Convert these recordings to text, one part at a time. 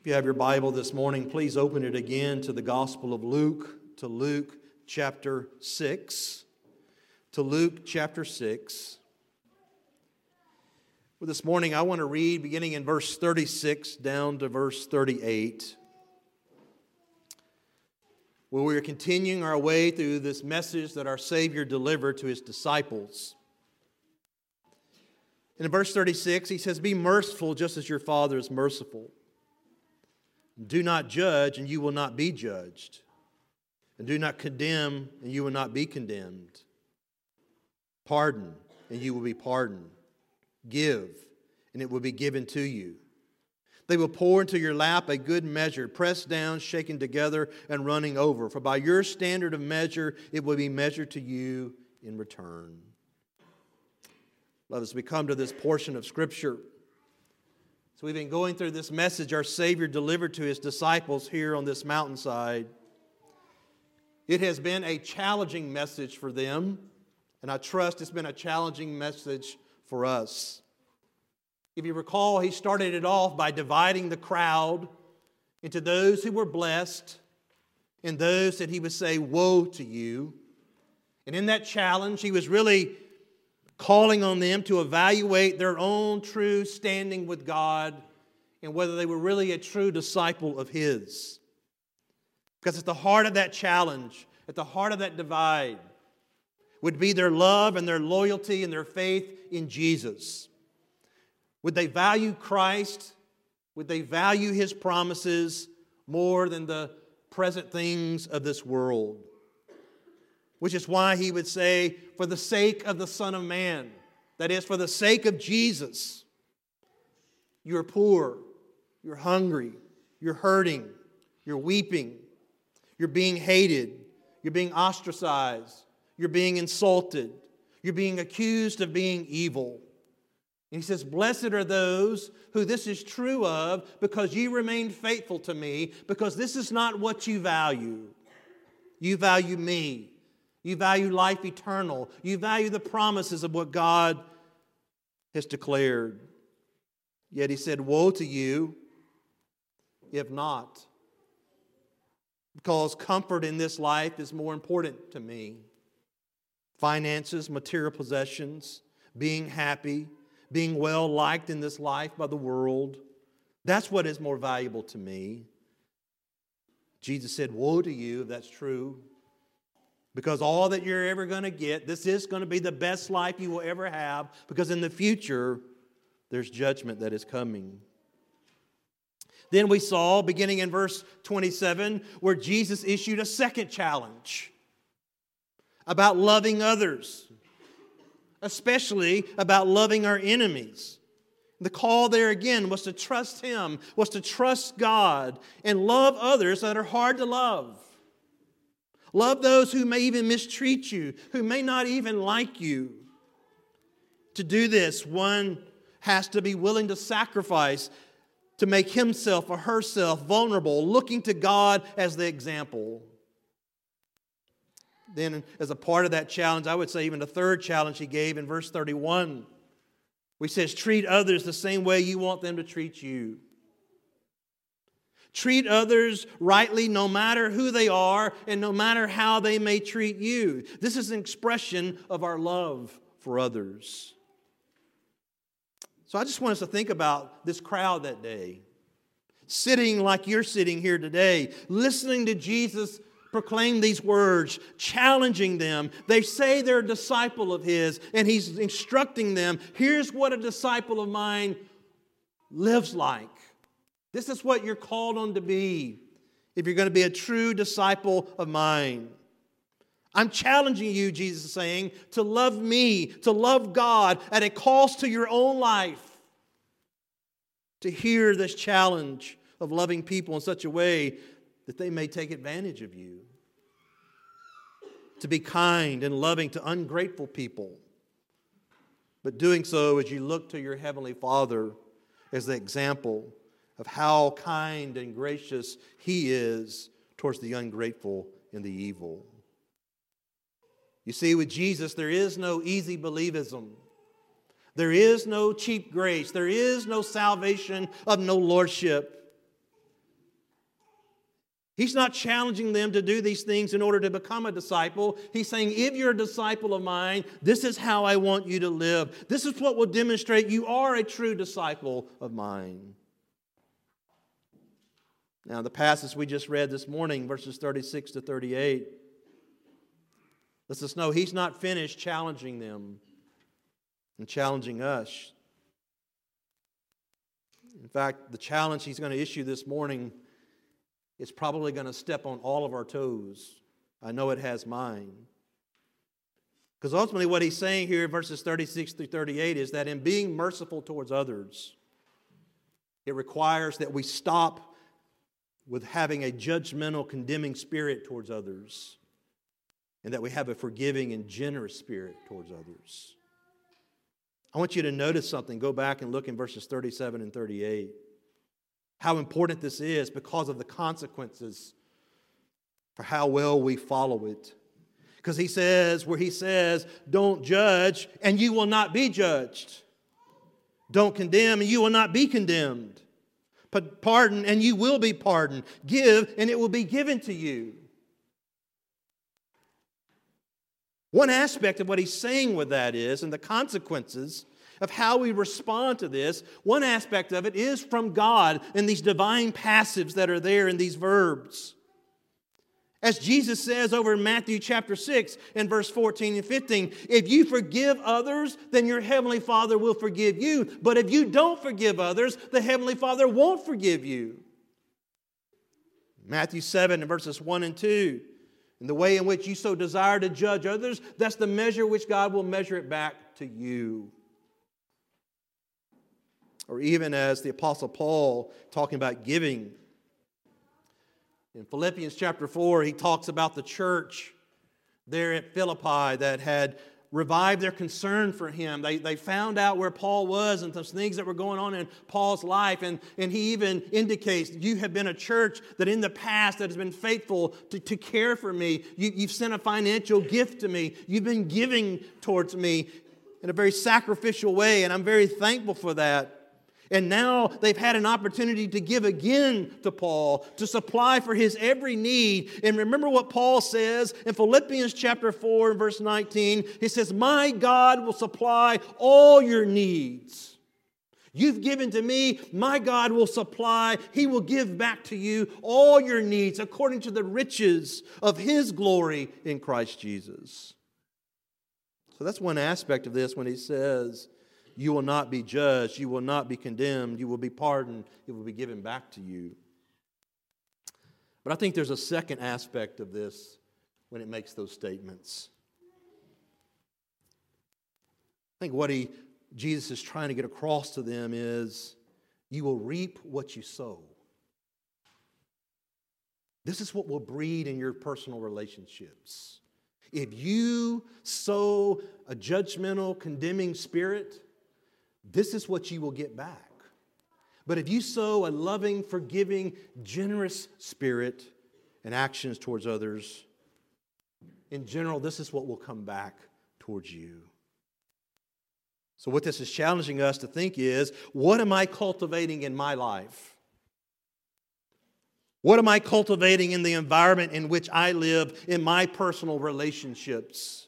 If you have your Bible this morning, please open it again to the Gospel of Luke, to Luke chapter 6. To Luke chapter 6. Well, this morning I want to read beginning in verse 36 down to verse 38. Where we are continuing our way through this message that our Savior delivered to His disciples. And in verse 36, He says, "Be merciful just as your Father is merciful. Do not judge, and you will not be judged. And do not condemn, and you will not be condemned. Pardon, and you will be pardoned. Give, and it will be given to you. They will pour into your lap a good measure, pressed down, shaken together, and running over. For by your standard of measure, it will be measured to you in return." Let us come to this portion of Scripture. So we've been going through this message our Savior delivered to His disciples here on this mountainside. It has been a challenging message for them, and I trust it's been a challenging message for us. If you recall, He started it off by dividing the crowd into those who were blessed and those that He would say, "Woe to you." And in that challenge, He was really calling on them to evaluate their own true standing with God and whether they were really a true disciple of His. Because at the heart of that challenge, at the heart of that divide, would be their love and their loyalty and their faith in Jesus. Would they value Christ? Would they value His promises more than the present things of this world? Which is why He would say, for the sake of the Son of Man, that is, for the sake of Jesus, you're poor, you're hungry, you're hurting, you're weeping, you're being hated, you're being ostracized, you're being insulted, you're being accused of being evil. And He says, "Blessed are those who this is true of, because ye remain faithful to me, because this is not what you value. You value me. You value life eternal. You value the promises of what God has declared." Yet He said, "Woe to you if not, because comfort in this life is more important to me. Finances, material possessions, being happy, being well liked in this life by the world, that's what is more valuable to me." Jesus said, "Woe to you if that's true. Because all that you're ever going to get, this is going to be the best life you will ever have, because in the future, there's judgment that is coming." Then we saw, beginning in verse 27, where Jesus issued a second challenge about loving others, especially about loving our enemies. The call there again was to trust Him, was to trust God, and love others that are hard to love. Love those who may even mistreat you, who may not even like you. To do this, one has to be willing to sacrifice, to make himself or herself vulnerable, looking to God as the example. Then, as a part of that challenge, I would say even the third challenge He gave in verse 31, where He says, "Treat others the same way you want them to treat you." Treat others rightly no matter who they are and no matter how they may treat you. This is an expression of our love for others. So I just want us to think about this crowd that day, sitting like you're sitting here today, listening to Jesus proclaim these words, challenging them. They say they're a disciple of His, and He's instructing them, here's what a disciple of mine lives like. This is what you're called on to be if you're going to be a true disciple of mine. I'm challenging you, Jesus is saying, to love me, to love God at a cost to your own life. To hear this challenge of loving people in such a way that they may take advantage of you. To be kind and loving to ungrateful people, but doing so as you look to your Heavenly Father as the example of how kind and gracious He is towards the ungrateful and the evil. You see, with Jesus, there is no easy believism. There is no cheap grace. There is no salvation of no lordship. He's not challenging them to do these things in order to become a disciple. He's saying, if you're a disciple of mine, this is how I want you to live. This is what will demonstrate you are a true disciple of mine. Now, the passage we just read this morning, verses 36 to 38, lets us know He's not finished challenging them and challenging us. In fact, the challenge He's going to issue this morning is probably going to step on all of our toes. I know it has mine. Because ultimately what He's saying here in verses 36 through 38 is that in being merciful towards others, it requires that we stop with having a judgmental, condemning spirit towards others, and that we have a forgiving and generous spirit towards others. I want you to notice something. Go back and look in verses 37 and 38. How important this is because of the consequences for how well we follow it. Because He says, don't judge and you will not be judged. Don't condemn and you will not be condemned. But pardon and you will be pardoned. Give and it will be given to you. One aspect of what He's saying with that is, and the consequences of how we respond to this, one aspect of it is from God in these divine passives that are there in these verbs. As Jesus says over in Matthew chapter 6 and verse 14 and 15, if you forgive others, then your Heavenly Father will forgive you. But if you don't forgive others, the Heavenly Father won't forgive you. Matthew 7 and verses 1 and 2, and the way in which you so desire to judge others, that's the measure which God will measure it back to you. Or even as the Apostle Paul talking about giving, in Philippians chapter 4, he talks about the church there at Philippi that had revived their concern for him. They found out where Paul was and some things that were going on in Paul's life. And he even indicates, you have been a church that in the past that has been faithful to care for me. You've sent a financial gift to me. You've been giving towards me in a very sacrificial way, and I'm very thankful for that. And now they've had an opportunity to give again to Paul, to supply for his every need. And remember what Paul says in Philippians chapter 4 and verse 19. He says, my God will supply all your needs. You've given to me, my God will supply. He will give back to you all your needs according to the riches of His glory in Christ Jesus. So that's one aspect of this when he says, you will not be judged, you will not be condemned, you will be pardoned, it will be given back to you. But I think there's a second aspect of this when it makes those statements. I think what Jesus is trying to get across to them is, you will reap what you sow. This is what will breed in your personal relationships. If you sow a judgmental, condemning spirit, this is what you will get back. But if you sow a loving, forgiving, generous spirit and actions towards others, in general, this is what will come back towards you. So what this is challenging us to think is, what am I cultivating in my life? What am I cultivating in the environment in which I live in my personal relationships?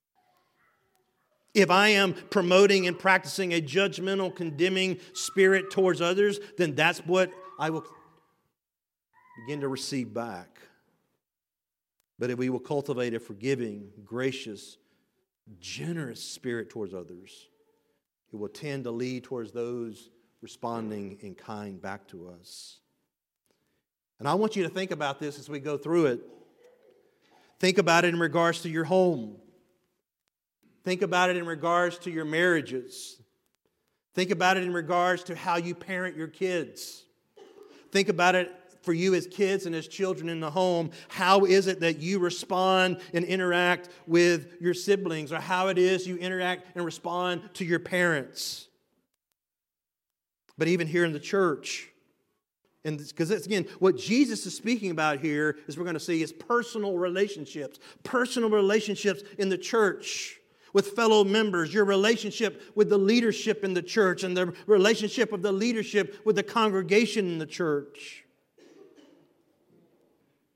If I am promoting and practicing a judgmental, condemning spirit towards others, then that's what I will begin to receive back. But if we will cultivate a forgiving, gracious, generous spirit towards others, it will tend to lead towards those responding in kind back to us. And I want you to think about this as we go through it. Think about it in regards to your home. Think about it in regards to your marriages. Think about it in regards to how you parent your kids. Think about it for you as kids and as children in the home. How is it that you respond and interact with your siblings, or how it is you interact and respond to your parents? But even here in the church, and because again, what Jesus is speaking about here, as we're going to see, is personal relationships in the church with fellow members, your relationship with the leadership in the church, and the relationship of the leadership with the congregation in the church.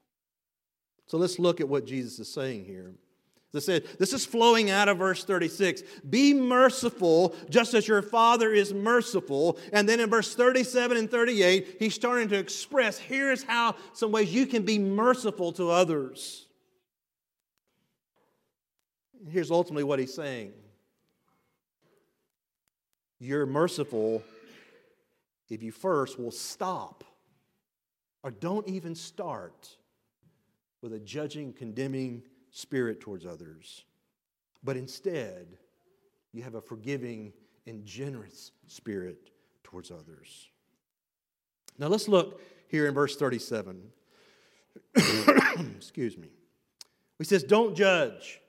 So let's look at what Jesus is saying here. As I said, this is flowing out of verse 36. Be merciful just as your Father is merciful. And then in verse 37 and 38, he's starting to express, here's how some ways you can be merciful to others. Here's ultimately what he's saying. You're merciful if you first will stop or don't even start with a judging, condemning spirit towards others, but instead you have a forgiving and generous spirit towards others. Now let's look here in verse 37. Excuse me. He says, don't judge.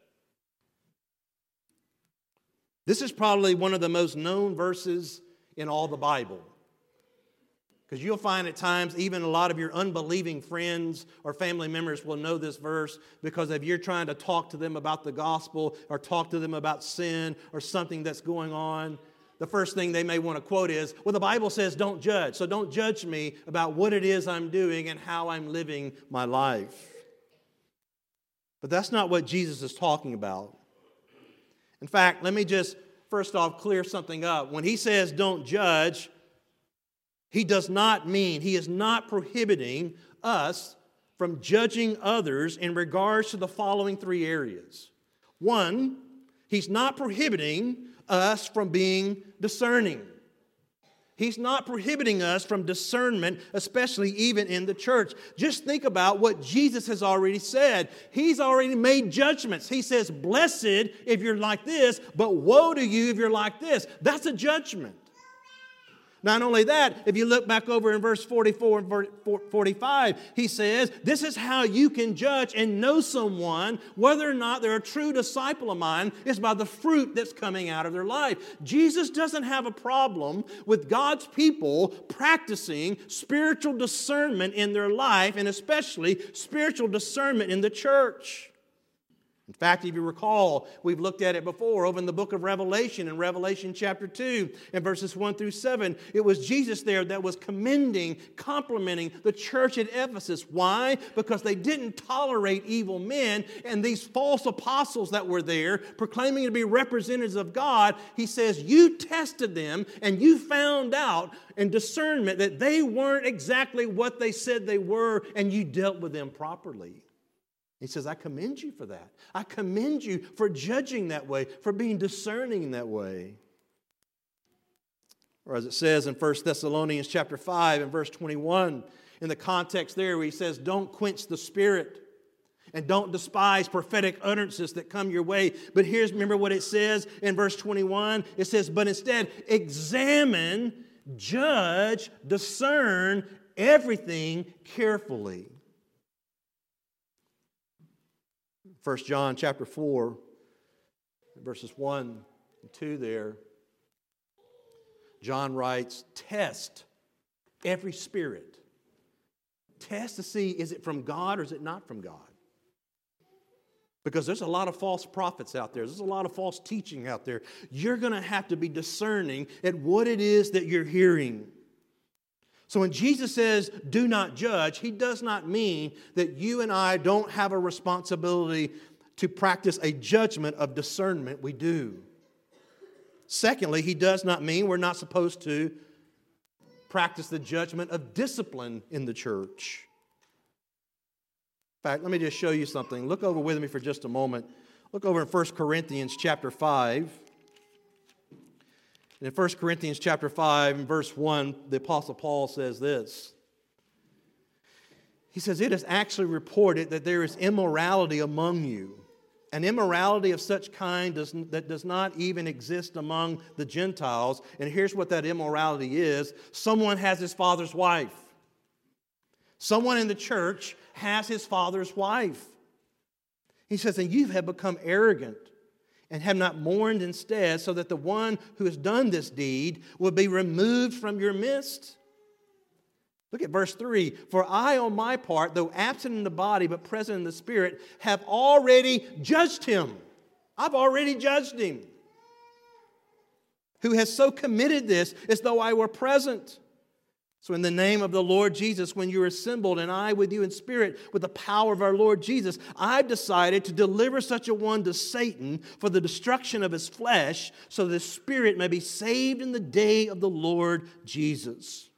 This is probably one of the most known verses in all the Bible. Because you'll find at times even a lot of your unbelieving friends or family members will know this verse because if you're trying to talk to them about the gospel or talk to them about sin or something that's going on, the first thing they may want to quote is, well, the Bible says don't judge, so don't judge me about what it is I'm doing and how I'm living my life. But that's not what Jesus is talking about. In fact, let me just first off clear something up. When he says don't judge, he does not mean, he is not prohibiting us from judging others in regards to the following three areas. One, he's not prohibiting us from being discerning. He's not prohibiting us from discernment, especially even in the church. Just think about what Jesus has already said. He's already made judgments. He says, blessed if you're like this, but woe to you if you're like this. That's a judgment. Not only that, if you look back over in verse 44 and 45, he says, this is how you can judge and know someone, whether or not they're a true disciple of mine, is by the fruit that's coming out of their life. Jesus doesn't have a problem with God's people practicing spiritual discernment in their life, and especially spiritual discernment in the church. In fact, if you recall, we've looked at it before over in the book of Revelation, in Revelation chapter 2, and verses 1 through 7. It was Jesus there that was complimenting the church at Ephesus. Why? Because they didn't tolerate evil men, and these false apostles that were there, proclaiming to be representatives of God, he says, you tested them, and you found out in discernment that they weren't exactly what they said they were, and you dealt with them properly. He says, I commend you for that. I commend you for judging that way, for being discerning in that way. Or as it says in 1 Thessalonians chapter 5 and verse 21, in the context there where he says, don't quench the spirit and don't despise prophetic utterances that come your way. But remember what it says in verse 21? It says, but instead, examine, judge, discern everything carefully. 1 John chapter 4, verses 1 and 2 there, John writes, test every spirit. Test to see, is it from God or is it not from God? Because there's a lot of false prophets out there. There's a lot of false teaching out there. You're going to have to be discerning at what it is that you're hearing. So when Jesus says, do not judge, he does not mean that you and I don't have a responsibility to practice a judgment of discernment. We do. Secondly, he does not mean we're not supposed to practice the judgment of discipline in the church. In fact, let me just show you something. Look over with me for just a moment. Look over in 1 Corinthians chapter 5. In 1 Corinthians chapter 5, in verse 1, the Apostle Paul says this. He says, it is actually reported that there is immorality among you, an immorality of such kind that does not even exist among the Gentiles. And here's what that immorality is. Someone has his father's wife. Someone in the church has his father's wife. He says, and you have become arrogant and have not mourned instead, so that the one who has done this deed will be removed from your midst. Look at verse 3. For I, on my part, though absent in the body but present in the spirit, have already judged him. I've already judged him. Who has so committed this as though I were present. So in the name of the Lord Jesus, when you're assembled, and I with you in spirit, with the power of our Lord Jesus, I've decided to deliver such a one to Satan for the destruction of his flesh, so that his spirit may be saved in the day of the Lord Jesus.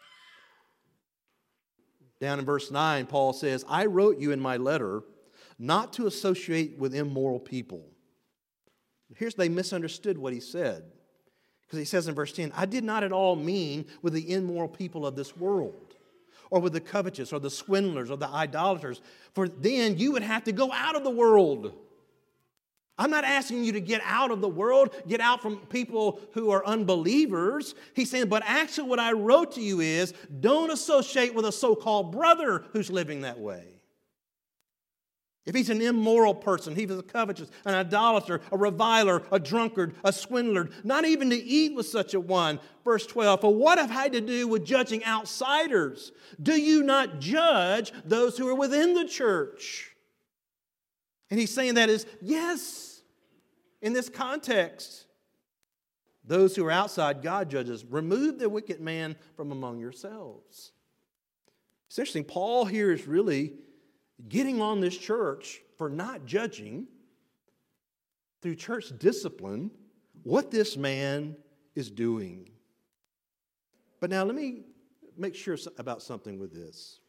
Down in verse 9, Paul says, I wrote you in my letter not to associate with immoral people. They misunderstood what he said. Because he says in verse 10, I did not at all mean with the immoral people of this world, or with the covetous, or the swindlers, or the idolaters, for then you would have to go out of the world. I'm not asking you to get out of the world, get out from people who are unbelievers. He's saying, but actually what I wrote to you is, don't associate with a so-called brother who's living that way. If he's an immoral person, he's a covetous, an idolater, a reviler, a drunkard, a swindler, not even to eat with such a one. Verse 12, for what have I to do with judging outsiders? Do you not judge those who are within the church? And he's saying that is, yes, in this context. Those who are outside, God judges. Remove the wicked man from among yourselves. It's interesting, Paul here is really getting on this church for not judging through church discipline what this man is doing. But now let me make sure about something with this.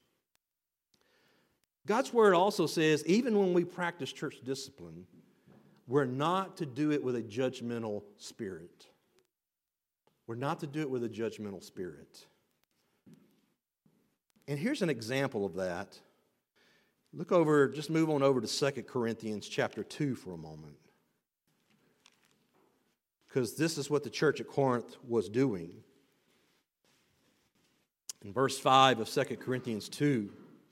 God's word also says, even when we practice church discipline, we're not to do it with a judgmental spirit. We're not to do it with a judgmental spirit. And here's an example of that. Just move on over to 2 Corinthians chapter 2 for a moment. Because this is what the church at Corinth was doing. In verse 5 of 2 Corinthians 2,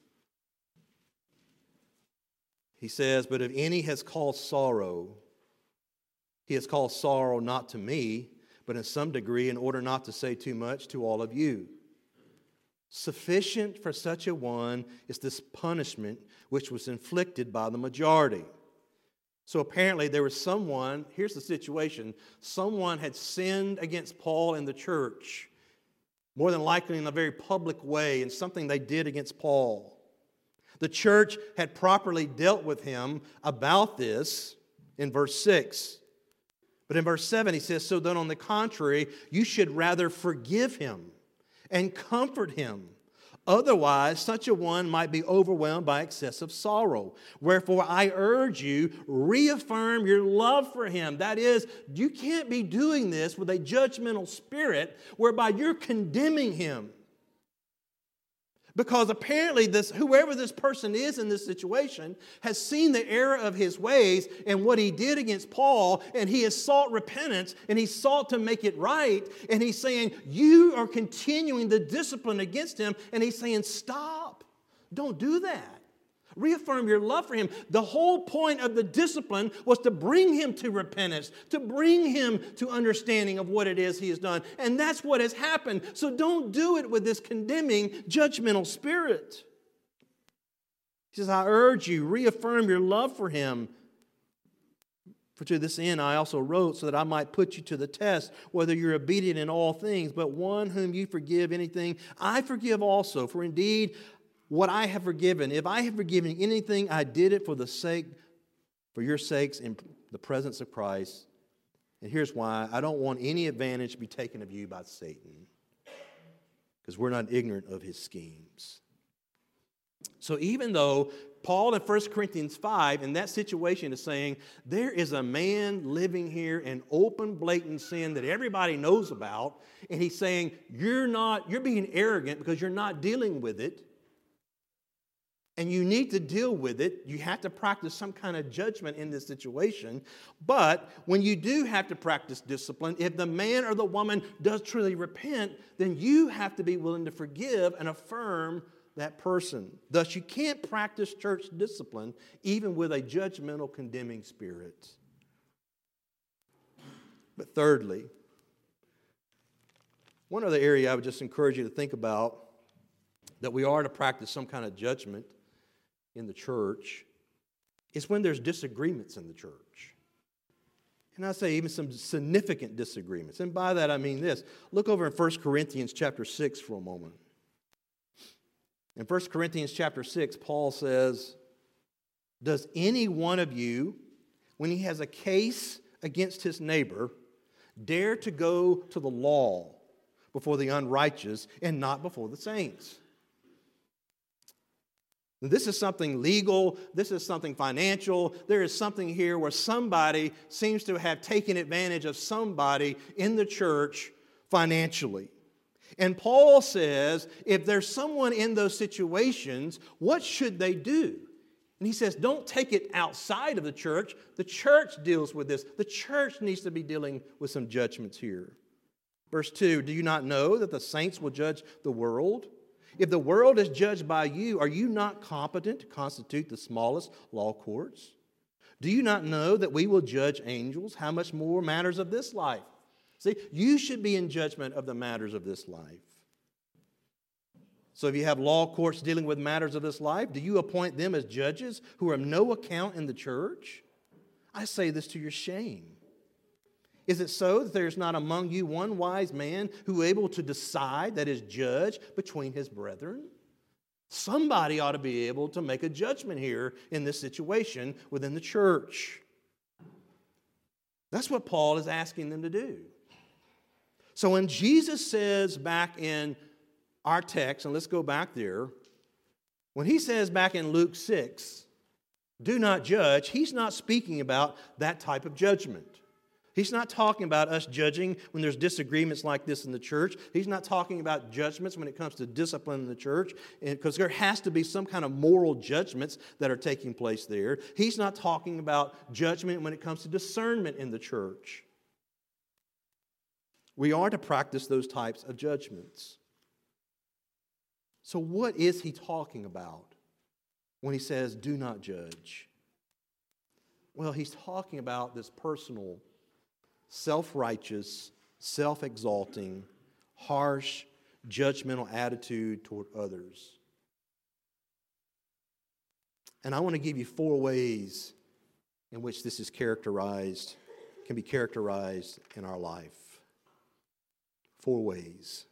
he says, but if any has caused sorrow, he has caused sorrow not to me, but in some degree, in order not to say too much, to all of you. Sufficient for such a one is this punishment which was inflicted by the majority. So apparently there was someone, here's the situation, someone had sinned against Paul in the church, more than likely in a very public way, in something they did against Paul. The church had properly dealt with him about this in verse 6. But in verse 7 he says, so then on the contrary, you should rather forgive him and comfort him. Otherwise, such a one might be overwhelmed by excessive sorrow. Wherefore, I urge you, reaffirm your love for him. That is, you can't be doing this with a judgmental spirit whereby you're condemning him. Because apparently whoever this person is in this situation has seen the error of his ways and what he did against Paul, and he has sought repentance, and he sought to make it right, and he's saying, you are continuing the discipline against him, and he's saying, stop. Don't do that. Reaffirm your love for him. The whole point of the discipline was to bring him to repentance, to bring him to understanding of what it is he has done. And that's what has happened. So don't do it with this condemning, judgmental spirit. He says, I urge you, reaffirm your love for him. For to this end I also wrote, so that I might put you to the test, whether you're obedient in all things. But one whom you forgive anything, I forgive also. For indeed, what I have forgiven, if I have forgiven anything, I did it for your sakes in the presence of Christ. And here's why. I don't want any advantage to be taken of you by Satan, because we're not ignorant of his schemes. So even though Paul in 1 Corinthians 5 in that situation is saying, there is a man living here in open, blatant sin that everybody knows about, and he's saying, you're being arrogant because you're not dealing with it. And you need to deal with it. You have to practice some kind of judgment in this situation. But when you do have to practice discipline, if the man or the woman does truly repent, then you have to be willing to forgive and affirm that person. Thus, you can't practice church discipline even with a judgmental, condemning spirit. But thirdly, one other area I would just encourage you to think about, that we are to practice some kind of judgment in the church, is when there's disagreements in the church. And I say even some significant disagreements. And by that I mean this. Look over in 1 Corinthians chapter 6 for a moment. In 1 Corinthians chapter 6, Paul says, does any one of you, when he has a case against his neighbor, dare to go to the law before the unrighteous and not before the saints? This is something legal. This is something financial. There is something here where somebody seems to have taken advantage of somebody in the church financially. And Paul says, if there's someone in those situations, what should they do? And he says, don't take it outside of the church. The church deals with this. The church needs to be dealing with some judgments here. Verse 2, do you not know that the saints will judge the world? If the world is judged by you, are you not competent to constitute the smallest law courts? Do you not know that we will judge angels? How much more matters of this life? See, you should be in judgment of the matters of this life. So if you have law courts dealing with matters of this life, do you appoint them as judges who are of no account in the church? I say this to your shame. Is it so that there is not among you one wise man who is able to decide, that is, judge between his brethren? Somebody ought to be able to make a judgment here in this situation within the church. That's what Paul is asking them to do. So when Jesus says back in our text, and let's go back there, when he says back in Luke 6, do not judge, he's not speaking about that type of judgment. He's not talking about us judging when there's disagreements like this in the church. He's not talking about judgments when it comes to discipline in the church, because there has to be some kind of moral judgments that are taking place there. He's not talking about judgment when it comes to discernment in the church. We are to practice those types of judgments. So what is he talking about when he says, do not judge? Well, he's talking about this personal, self-righteous, self-exalting, harsh, judgmental attitude toward others. And I want to give you 4 ways in which this is characterized, can be characterized in our life. 4 ways.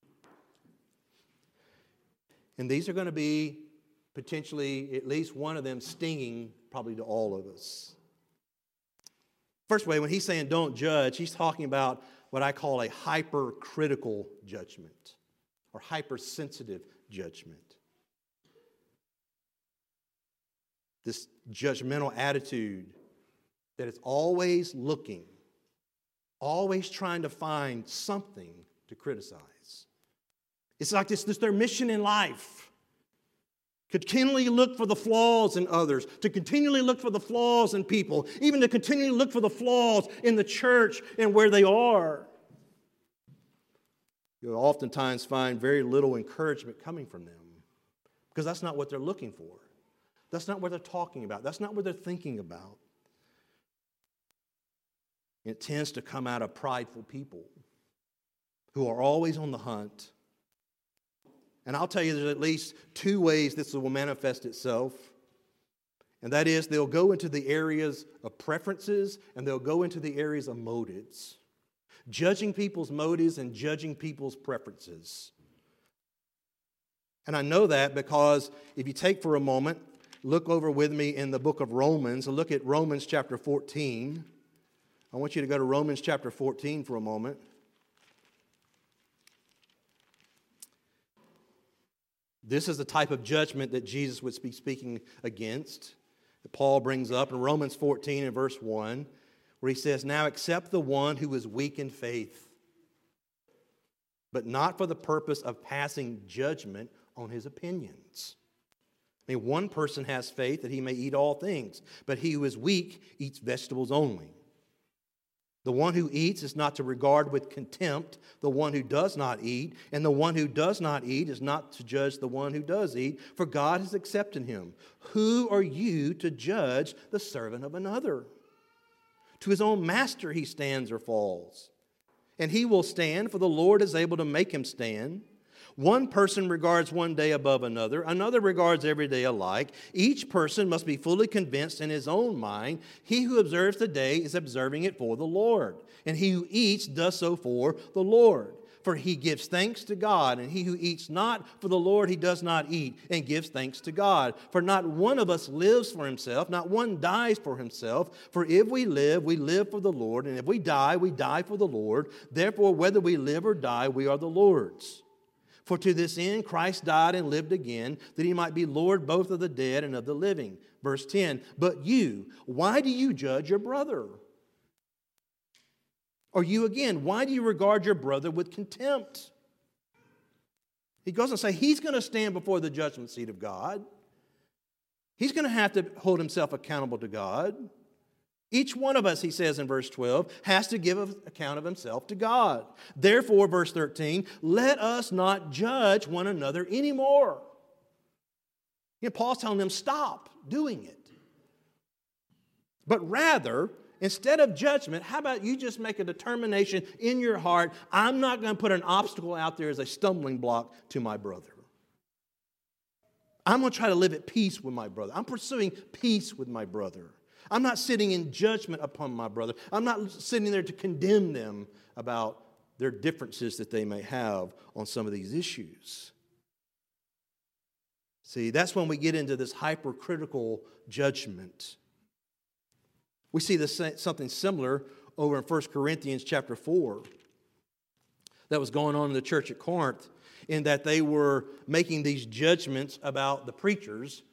And these are going to be potentially at least one of them stinging probably to all of us. First way, when he's saying don't judge, he's talking about what I call a hypercritical judgment or hypersensitive judgment. This judgmental attitude that is always looking, always trying to find something to criticize. It's like this their mission in life. Continually look for the flaws in others, to continually look for the flaws in people, even to continually look for the flaws in the church and where they are. You'll oftentimes find very little encouragement coming from them because that's not what they're looking for. That's not what they're talking about. That's not what they're thinking about. It tends to come out of prideful people who are always on the hunt. And I'll tell you there's at least 2 ways this will manifest itself. And that is they'll go into the areas of preferences and they'll go into the areas of motives. Judging people's motives and judging people's preferences. And I know that because if you take for a moment, look over with me in the book of Romans, and look at Romans chapter 14. I want you to go to Romans chapter 14 for a moment. This is the type of judgment that Jesus would be speaking against, that Paul brings up in Romans 14 and verse 1, where he says, now accept the one who is weak in faith, but not for the purpose of passing judgment on his opinions. I mean, one person has faith that he may eat all things, but he who is weak eats vegetables only. The one who eats is not to regard with contempt the one who does not eat, and the one who does not eat is not to judge the one who does eat, for God has accepted him. Who are you to judge the servant of another? To his own master he stands or falls, and he will stand, for the Lord is able to make him stand. One person regards one day above another. Another regards every day alike. Each person must be fully convinced in his own mind. He who observes the day is observing it for the Lord. And he who eats does so for the Lord. For he gives thanks to God. And he who eats not for the Lord, he does not eat, and gives thanks to God. For not one of us lives for himself, not one dies for himself. For if we live for the Lord. And if we die for the Lord. Therefore, whether we live or die, we are the Lord's. For to this end Christ died and lived again, that he might be Lord both of the dead and of the living. Verse 10, but you, why do you judge your brother? Or you again, why do you regard your brother with contempt? He goes on to say he's going to stand before the judgment seat of God. He's going to have to hold himself accountable to God. Each one of us, he says in verse 12, has to give an account of himself to God. Therefore, verse 13, let us not judge one another anymore. You know, Paul's telling them, stop doing it. But rather, instead of judgment, how about you just make a determination in your heart, I'm not going to put an obstacle out there as a stumbling block to my brother. I'm going to try to live at peace with my brother. I'm pursuing peace with my brother. I'm not sitting in judgment upon my brother. I'm not sitting there to condemn them about their differences that they may have on some of these issues. See, that's when we get into this hypercritical judgment. We see something similar over in 1 Corinthians chapter 4 that was going on in the church at Corinth, in that they were making these judgments about the preachers.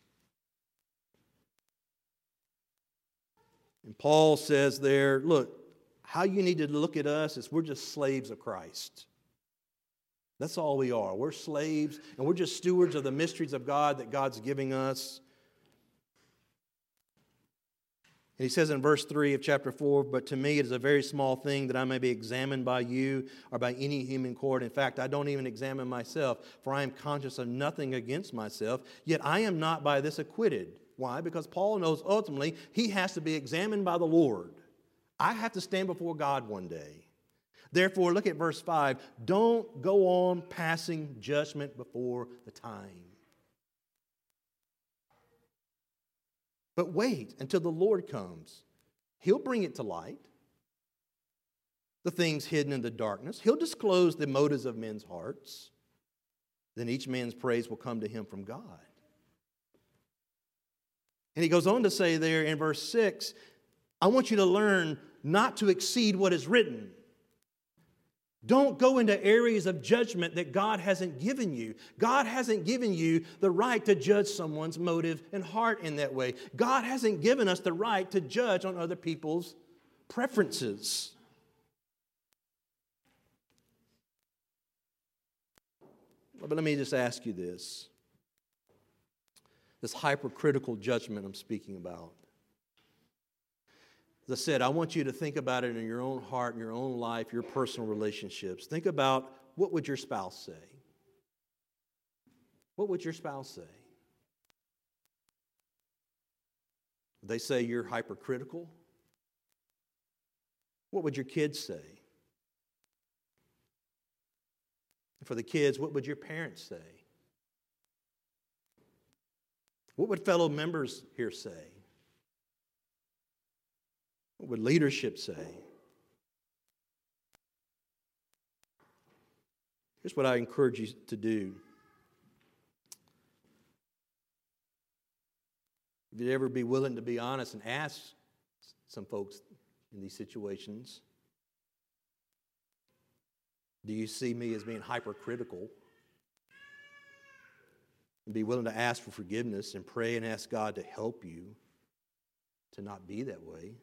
And Paul says there, look, how you need to look at us is we're just slaves of Christ. That's all we are. We're slaves, and we're just stewards of the mysteries of God that God's giving us. And he says in verse 3 of chapter 4, but to me it is a very small thing that I may be examined by you or by any human court. In fact, I don't even examine myself, for I am conscious of nothing against myself, yet I am not by this acquitted. Why? Because Paul knows ultimately he has to be examined by the Lord. I have to stand before God one day. Therefore, look at verse 5. Don't go on passing judgment before the time. But wait until the Lord comes. He'll bring it to light, the things hidden in the darkness. He'll disclose the motives of men's hearts. Then each man's praise will come to him from God. And he goes on to say there in verse 6, I want you to learn not to exceed what is written. Don't go into areas of judgment that God hasn't given you. God hasn't given you the right to judge someone's motive and heart in that way. God hasn't given us the right to judge on other people's preferences. But let me just ask you this. This hypercritical judgment I'm speaking about. As I said, I want you to think about it in your own heart, in your own life, your personal relationships. Think about, what would your spouse say? What would your spouse say? Would they say you're hypercritical? What would your kids say? And for the kids, what would your parents say? What would fellow members here say? What would leadership say? Here's what I encourage you to do. If you'd ever be willing to be honest and ask some folks in these situations, do you see me as being hypercritical? And be willing to ask for forgiveness and pray and ask God to help you to not be that way.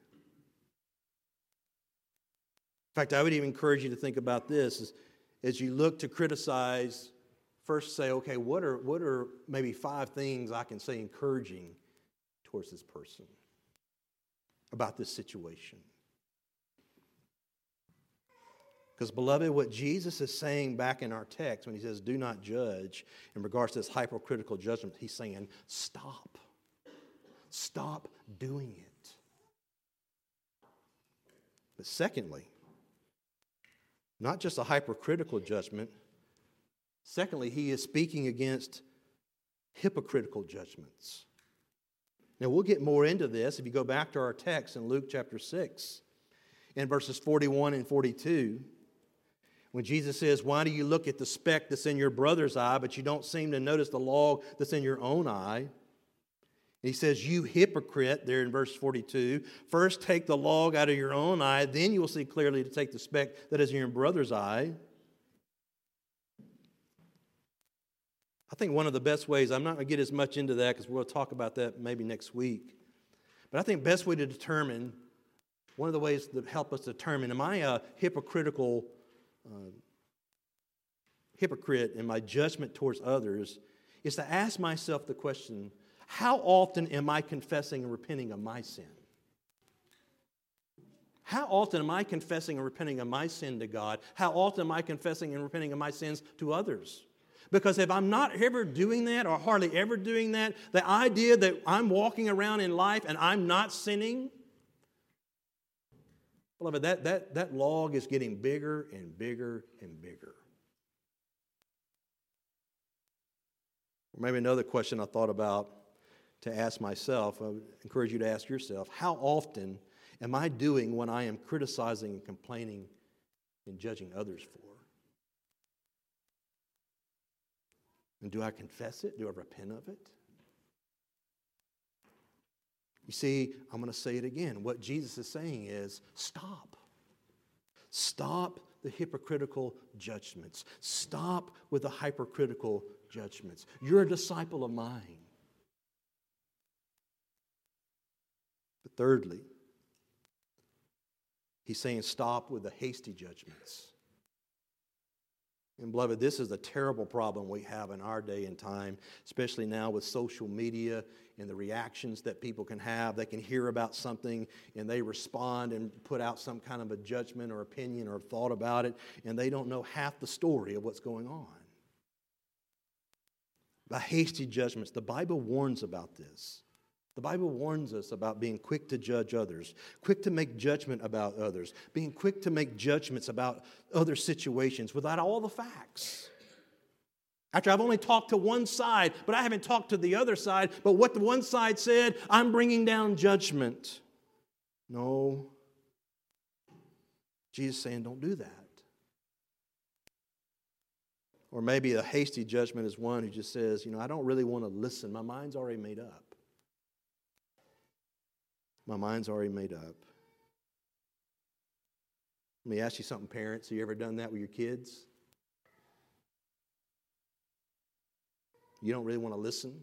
In fact, I would even encourage you to think about this as you look to criticize. First say, okay, what are maybe 5 things I can say encouraging towards this person about this situation? Because, beloved, what Jesus is saying back in our text when he says, do not judge, in regards to this hypercritical judgment, he's saying, stop. Stop doing it. But secondly, not just a hypercritical judgment, Secondly, he is speaking against hypocritical judgments. Now, we'll get more into this if you go back to our text in Luke chapter 6, in verses 41 and 42, when Jesus says, "Why do you look at the speck that's in your brother's eye, but you don't seem to notice the log that's in your own eye?" He says, "You hypocrite," there in verse 42, "first take the log out of your own eye, then you will see clearly to take the speck that is in your brother's eye." I think one of the best ways, I'm not going to get as much into that because we'll talk about that maybe next week, but I think the best way to determine, one of the ways that help us determine, am I a hypocrite in my judgment towards others, is to ask myself the question, how often am I confessing and repenting of my sin? How often am I confessing and repenting of my sin to God? How often am I confessing and repenting of my sins to others? Because if I'm not ever doing that or hardly ever doing that, the idea that I'm walking around in life and I'm not sinning, beloved, that log is getting bigger and bigger and bigger. Or maybe another question I thought about to ask myself, I would encourage you to ask yourself, how often am I doing what I am criticizing and complaining and judging others for? And do I confess it? Do I repent of it? You see, I'm going to say it again. What Jesus is saying is, stop. Stop the hypocritical judgments. Stop with the hypercritical judgments. You're a disciple of mine. But thirdly, he's saying stop with the hasty judgments. And beloved, this is a terrible problem we have in our day and time, especially now with social media and the reactions that people can have. They can hear about something and they respond and put out some kind of a judgment or opinion or thought about it, and they don't know half the story of what's going on. The hasty judgments, the Bible warns about this. The Bible warns us about being quick to judge others, quick to make judgment about others, being quick to make judgments about other situations without all the facts. After I've only talked to one side, but I haven't talked to the other side, but what the one side said, I'm bringing down judgment. No. Jesus is saying, don't do that. Or maybe a hasty judgment is one who just says, I don't really want to listen. My mind's already made up. My mind's already made up. Let me ask you something, parents. Have you ever done that with your kids? You don't really want to listen?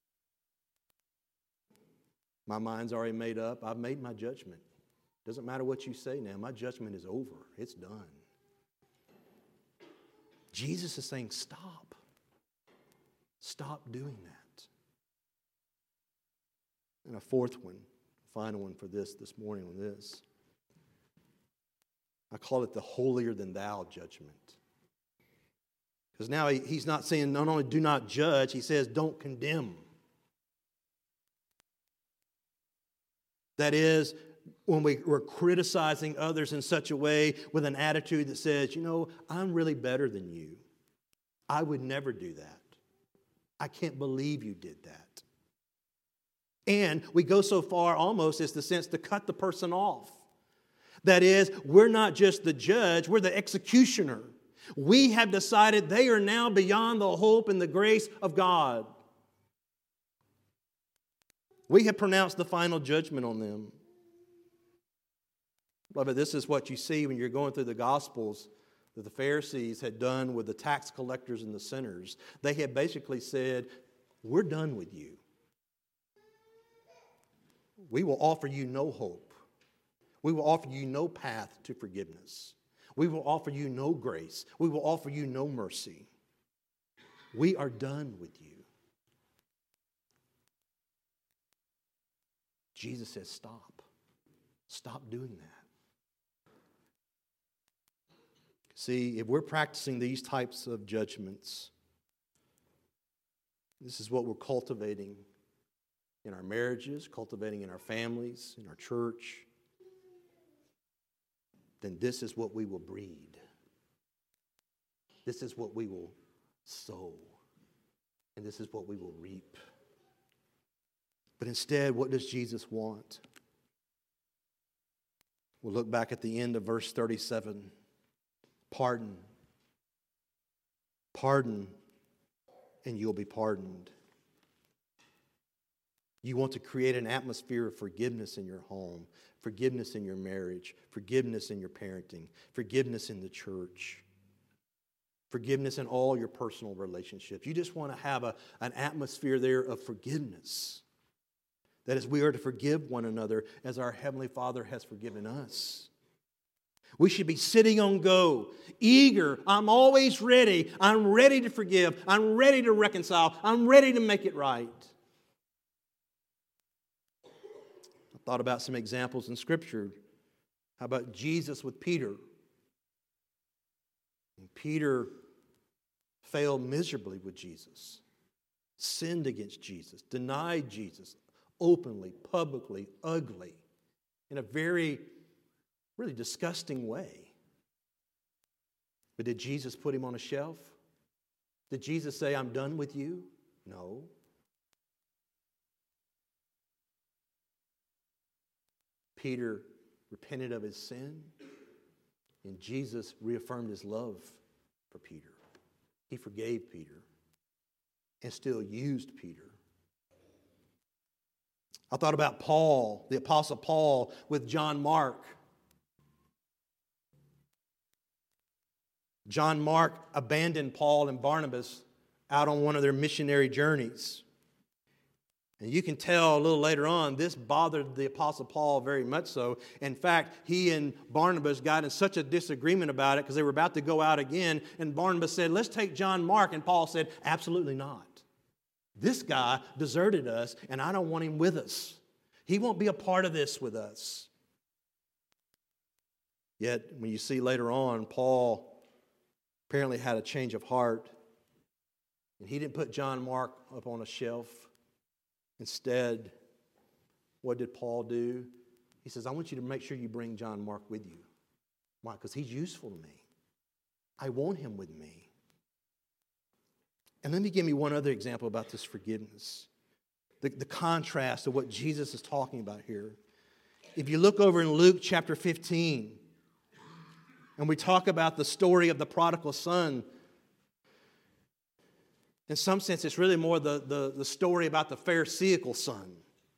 My mind's already made up. I've made my judgment. Doesn't matter what you say now. My judgment is over. It's done. Jesus is saying, stop. Stop doing that. And a fourth one. Final one for this morning on this. I call it the holier than thou judgment. Because now he's not saying not only do not judge, he says don't condemn. That is, when we're criticizing others in such a way with an attitude that says, I'm really better than you. I would never do that. I can't believe you did that. And we go so far almost as the sense to cut the person off. That is, we're not just the judge, we're the executioner. We have decided they are now beyond the hope and the grace of God. We have pronounced the final judgment on them. Beloved, this is what you see when you're going through the Gospels that the Pharisees had done with the tax collectors and the sinners. They had basically said, we're done with you. We will offer you no hope. We will offer you no path to forgiveness. We will offer you no grace. We will offer you no mercy. We are done with you. Jesus says, stop. Stop doing that. See, if we're practicing these types of judgments, this is what we're cultivating in our marriages, cultivating in our families, in our church, then this is what we will breed. This is what we will sow. And this is what we will reap. But instead, what does Jesus want? We'll look back at the end of verse 37. Pardon. Pardon, and you'll be pardoned. You want to create an atmosphere of forgiveness in your home, forgiveness in your marriage, forgiveness in your parenting, forgiveness in the church, forgiveness in all your personal relationships. You just want to have an atmosphere there of forgiveness. That is, we are to forgive one another as our Heavenly Father has forgiven us. We should be sitting on go, eager. I'm always ready. I'm ready to forgive. I'm ready to reconcile. I'm ready to make it right. I thought about some examples in Scripture. How about Jesus with Peter? Peter failed miserably with Jesus, sinned against Jesus, denied Jesus openly, publicly, ugly, in a very, really disgusting way. But did Jesus put him on a shelf? Did Jesus say, I'm done with you? No. Peter repented of his sin, and Jesus reaffirmed his love for Peter. He forgave Peter and still used Peter. I thought about Paul, the Apostle Paul, with John Mark. John Mark abandoned Paul and Barnabas out on one of their missionary journeys. And you can tell a little later on, this bothered the Apostle Paul very much so. In fact, he and Barnabas got in such a disagreement about it because they were about to go out again. And Barnabas said, let's take John Mark. And Paul said, absolutely not. This guy deserted us, and I don't want him with us. He won't be a part of this with us. Yet, when you see later on, Paul apparently had a change of heart. And he didn't put John Mark up on a shelf. Instead, what did Paul do? He says, I want you to make sure you bring John Mark with you. Why? Because he's useful to me. I want him with me. And let me give you one other example about this forgiveness. The contrast of what Jesus is talking about here. If you look over in Luke chapter 15, and we talk about the story of the prodigal son, in some sense, it's really more the story about the Pharisaical son.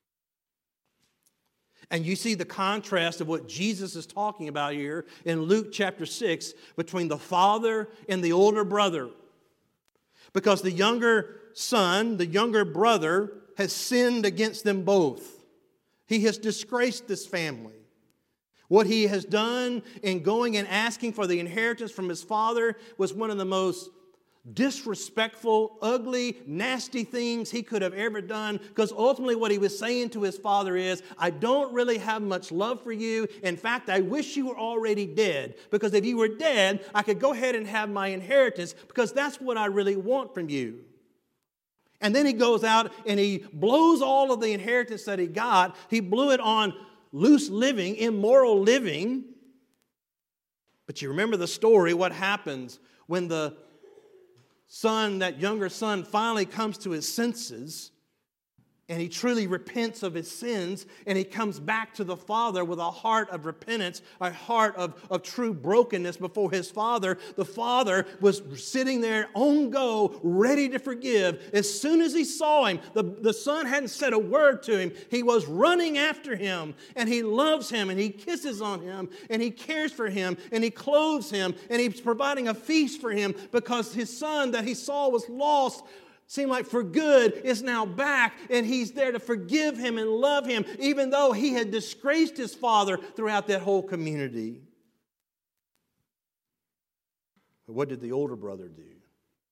And you see the contrast of what Jesus is talking about here in Luke chapter 6 between the father and the older brother. Because the younger son, the younger brother, has sinned against them both. He has disgraced this family. What he has done in going and asking for the inheritance from his father was one of the most disrespectful, ugly, nasty things he could have ever done, because ultimately what he was saying to his father is, I don't really have much love for you. In fact, I wish you were already dead, because if you were dead, I could go ahead and have my inheritance, because that's what I really want from you. And then he goes out and he blows all of the inheritance that he got. He blew it on loose living, immoral living. But you remember the story, what happens when the son, that younger son, finally comes to his senses and he truly repents of his sins, and he comes back to the Father with a heart of repentance, a heart of true brokenness before his Father. The Father was sitting there on go, ready to forgive. As soon as he saw him, the son hadn't said a word to him. He was running after him, and he loves him, and he kisses on him, and he cares for him, and he clothes him, and he's providing a feast for him, because his son that he saw was lost, seemed like for good, is now back, and he's there to forgive him and love him, even though he had disgraced his father throughout that whole community. But what did the older brother do? He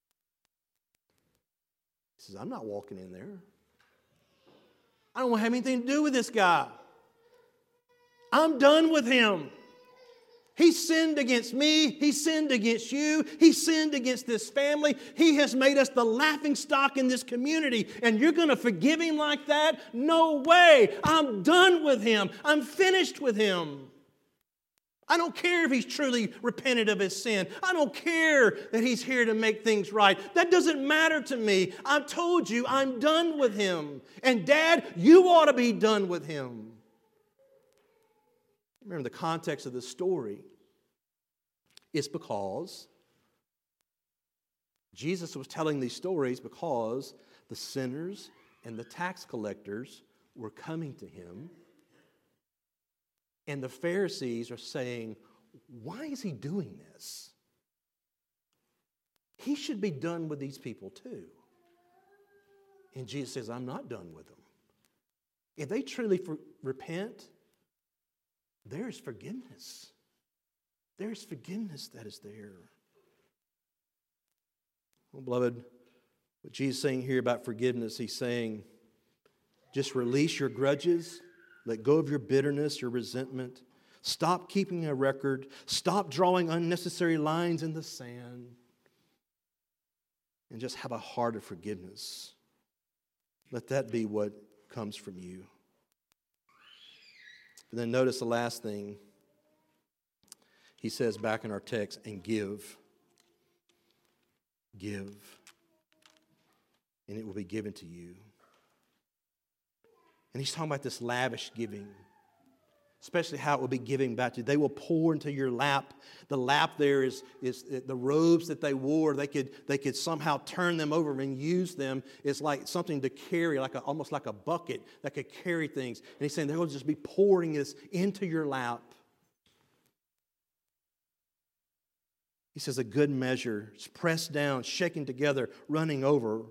says, I'm not walking in there. I don't want to have anything to do with this guy. I'm done with him. He sinned against me. He sinned against you. He sinned against this family. He has made us the laughingstock in this community. And you're going to forgive him like that? No way. I'm done with him. I'm finished with him. I don't care if he's truly repented of his sin. I don't care that he's here to make things right. That doesn't matter to me. I've told you I'm done with him. And Dad, you ought to be done with him. Remember the context of this story. It's because Jesus was telling these stories because the sinners and the tax collectors were coming to him. And the Pharisees are saying, why is he doing this? He should be done with these people too. And Jesus says, I'm not done with them. If they truly repent, there's forgiveness. There's forgiveness that is there. Well, beloved, what Jesus is saying here about forgiveness, he's saying, just release your grudges. Let go of your bitterness, your resentment. Stop keeping a record. Stop drawing unnecessary lines in the sand. And just have a heart of forgiveness. Let that be what comes from you. And then notice the last thing. He says back in our text, and give. Give. And it will be given to you. And he's talking about this lavish giving, especially how it will be giving back to you. They will pour into your lap. The lap there is the robes that they wore. They could somehow turn them over and use them. It's like something to carry, almost like a bucket that could carry things. And he's saying they will just be pouring this into your lap. He says a good measure, pressed down, shaken together, running over.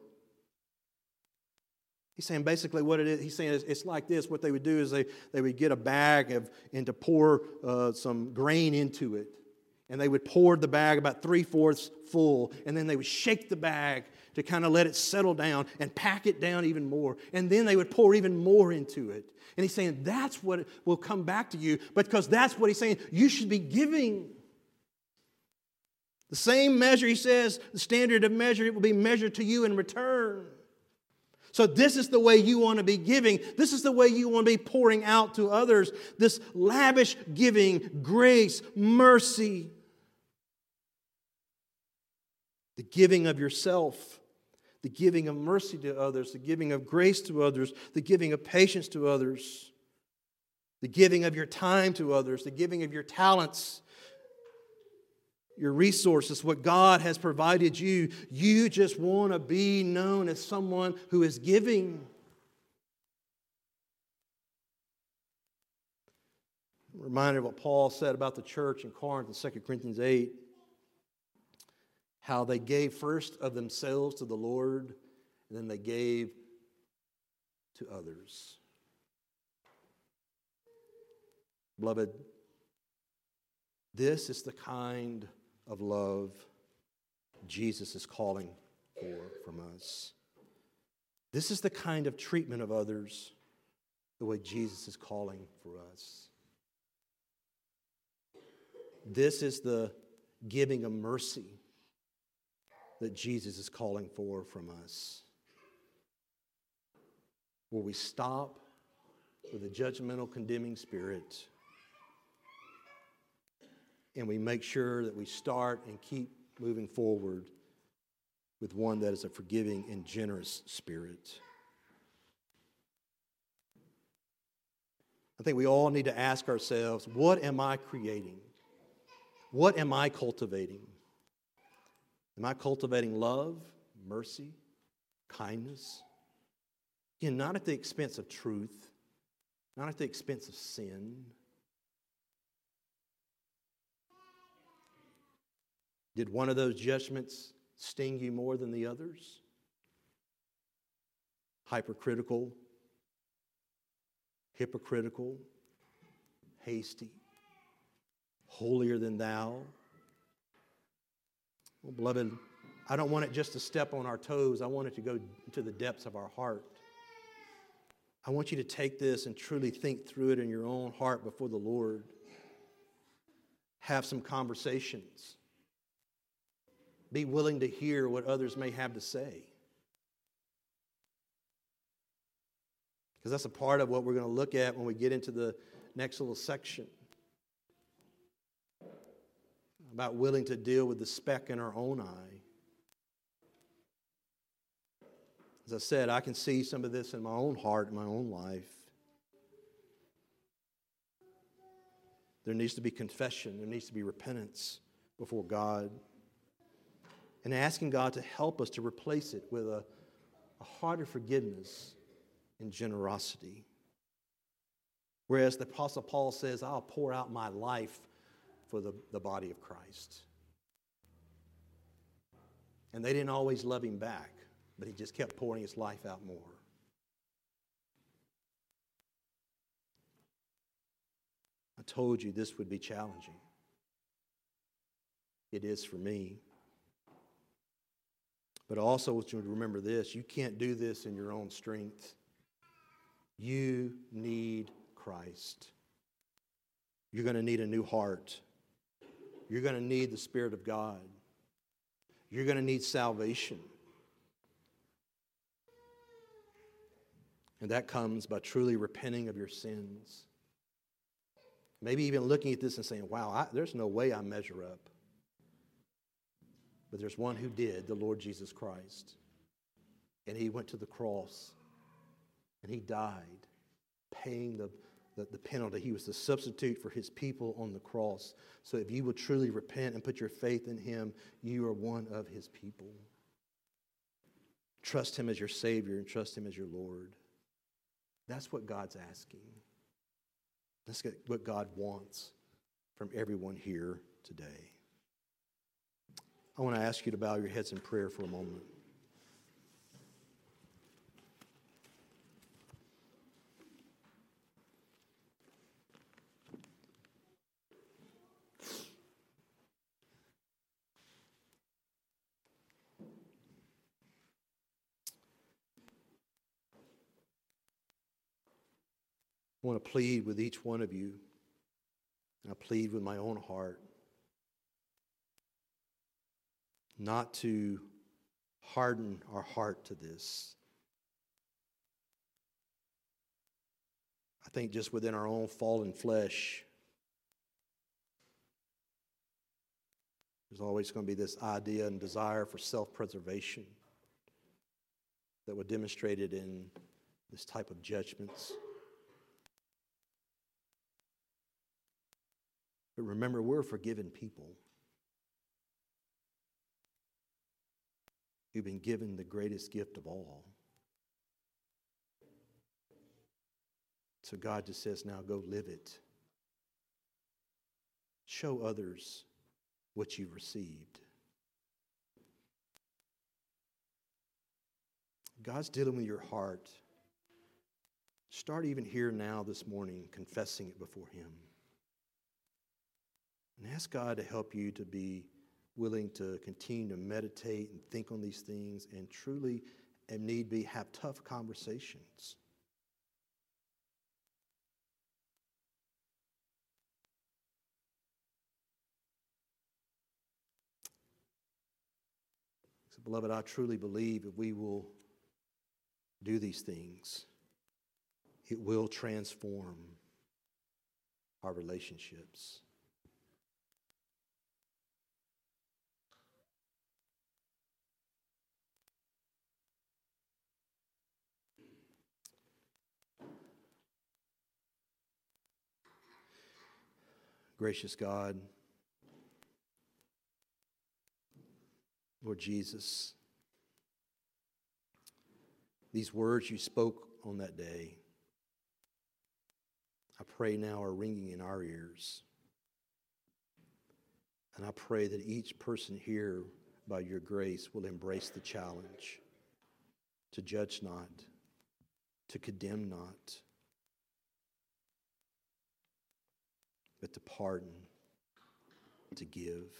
He's saying basically what it is, he's saying it's like this. What they would do is they would get a bag and to pour some grain into it. And they would pour the bag about 3/4 full. And then they would shake the bag to kind of let it settle down and pack it down even more. And then they would pour even more into it. And he's saying that's what will come back to you. Because that's what he's saying you should be giving. The same measure, he says, the standard of measure, it will be measured to you in return. So this is the way you want to be giving. This is the way you want to be pouring out to others. This lavish giving, grace, mercy. The giving of yourself. The giving of mercy to others. The giving of grace to others. The giving of patience to others. The giving of your time to others. The giving of your talents. Your resources, what God has provided you. You just want to be known as someone who is giving. I'm reminded of what Paul said about the church in Corinth in 2 Corinthians 8. How they gave first of themselves to the Lord, and then they gave to others. Beloved, this is the kind of love Jesus is calling for from us. This is the kind of treatment of others the way Jesus is calling for us. This is the giving of mercy that Jesus is calling for from us. Where we stop with a judgmental, condemning spirit, and we make sure that we start and keep moving forward with one that is a forgiving and generous spirit. I think we all need to ask ourselves, what am I creating? What am I cultivating? Am I cultivating love, mercy, kindness? Again, not at the expense of truth, not at the expense of sin. Did one of those judgments sting you more than the others? Hypercritical, hypocritical, hasty, holier than thou. Well, beloved, I don't want it just to step on our toes. I want it to go into the depths of our heart. I want you to take this and truly think through it in your own heart before the Lord. Have some conversations. Be willing to hear what others may have to say. Because that's a part of what we're going to look at when we get into the next little section. about willing to deal with the speck in our own eye. As I said, I can see some of this in my own heart, in my own life. There needs to be confession. There needs to be repentance before God. And asking God to help us to replace it with a heart of forgiveness and generosity. Whereas the Apostle Paul says, I'll pour out my life for the body of Christ. And they didn't always love him back, but he just kept pouring his life out more. I told you this would be challenging. It is for me. But I also want you to remember this. You can't do this in your own strength. You need Christ. You're going to need a new heart. You're going to need the Spirit of God. You're going to need salvation. And that comes by truly repenting of your sins. Maybe even looking at this and saying, wow, there's no way I measure up. But there's one who did, the Lord Jesus Christ. And he went to the cross. And he died, paying the penalty. He was the substitute for his people on the cross. So if you will truly repent and put your faith in him, you are one of his people. Trust him as your Savior and trust him as your Lord. That's what God's asking. That's what God wants from everyone here today. I want to ask you to bow your heads in prayer for a moment. I want to plead with each one of you, and I plead with my own heart, not to harden our heart to this. I think just within our own fallen flesh, there's always going to be this idea and desire for self-preservation that would demonstrate it in this type of judgments. But remember, we're a forgiven people. You've been given the greatest gift of all. So God just says, now go live it. Show others what you've received. God's dealing with your heart. Start even here now this morning, confessing it before him. And ask God to help you to be willing to continue to meditate and think on these things and truly, if need be, have tough conversations. So, beloved, I truly believe if we will do these things, it will transform our relationships. Gracious God, Lord Jesus, these words you spoke on that day, I pray now are ringing in our ears. And I pray that each person here, by your grace, will embrace the challenge to judge not, to condemn not, but to pardon, to give.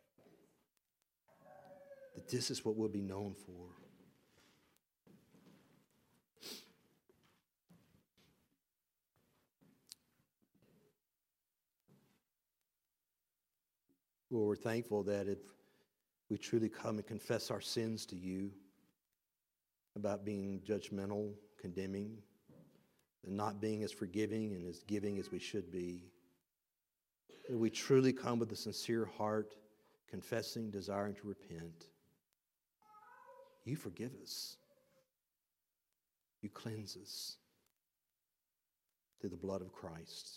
That this is what we'll be known for. Lord, we're thankful that if we truly come and confess our sins to you about being judgmental, condemning, and not being as forgiving and as giving as we should be, that we truly come with a sincere heart confessing, desiring to repent, you forgive us. You cleanse us through the blood of Christ.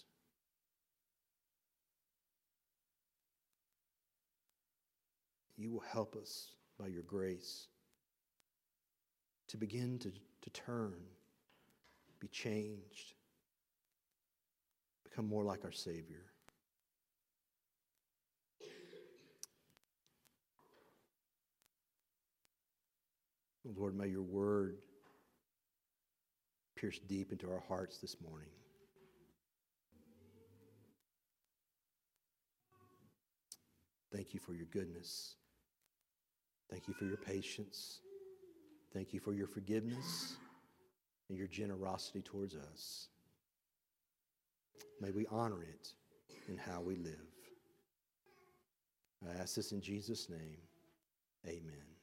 You will help us by your grace to begin to turn, be changed, become more like our Savior. Lord, may your word pierce deep into our hearts this morning. Thank you for your goodness. Thank you for your patience. Thank you for your forgiveness and your generosity towards us. May we honor it in how we live. I ask this in Jesus' name. Amen.